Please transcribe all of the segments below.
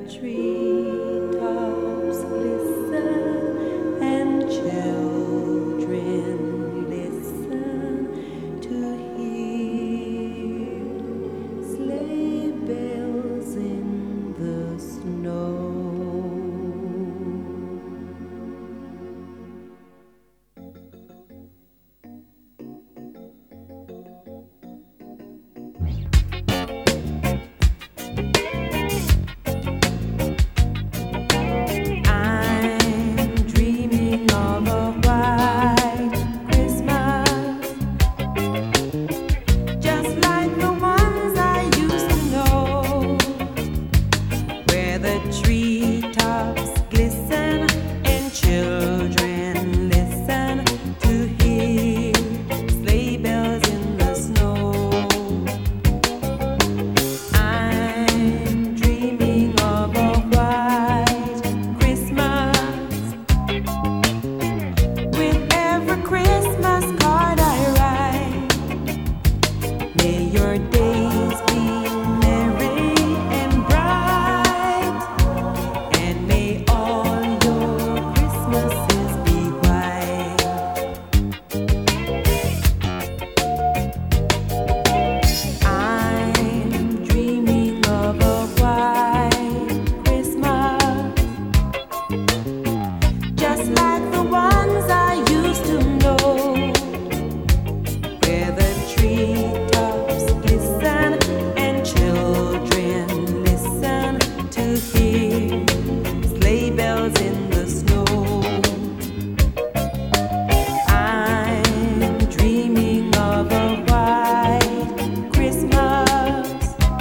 treetops glisten and children listen to hear sleigh bells in the snow. Treetops glisten and children listen to hear sleigh bells in the snow. I'm dreaming of a white Christmas. With every Christmas card I write, may your days be merry and bright. Just like the ones I used to know, where the treetops glisten and children listen to hear sleigh bells in the snow. I'm dreaming of a white Christmas.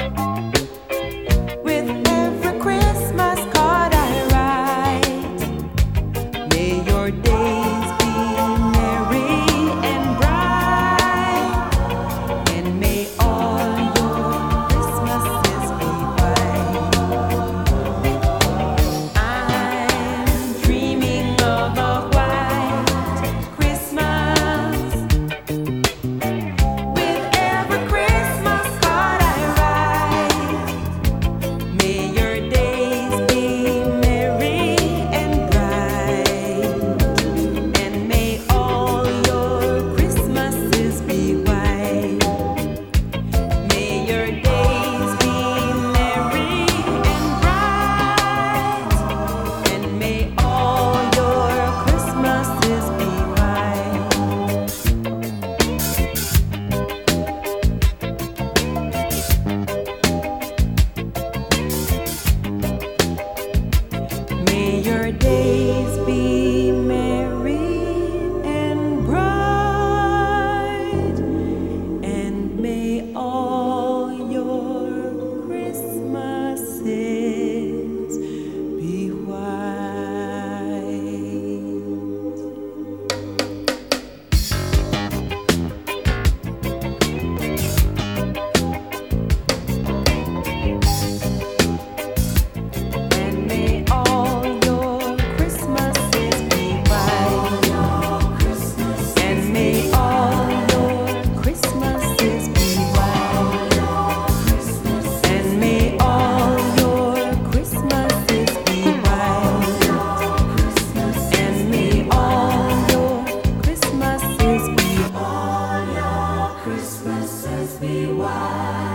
With every Christmas card I write, may your days be merry and bright, and may all your Christmases be white. I'm dreaming of a white Christmas. With every Christmas card I write, may your days be merry and bright, and may all your Christmases be white. May your days be merry and bright, and may all your Christmases be white. May your days be merry and bright, and may all your Christmases be white. And may all your Christmases be white. And may all your Christmases be white. And may all your Christmases be white. And may all your Christmases be white.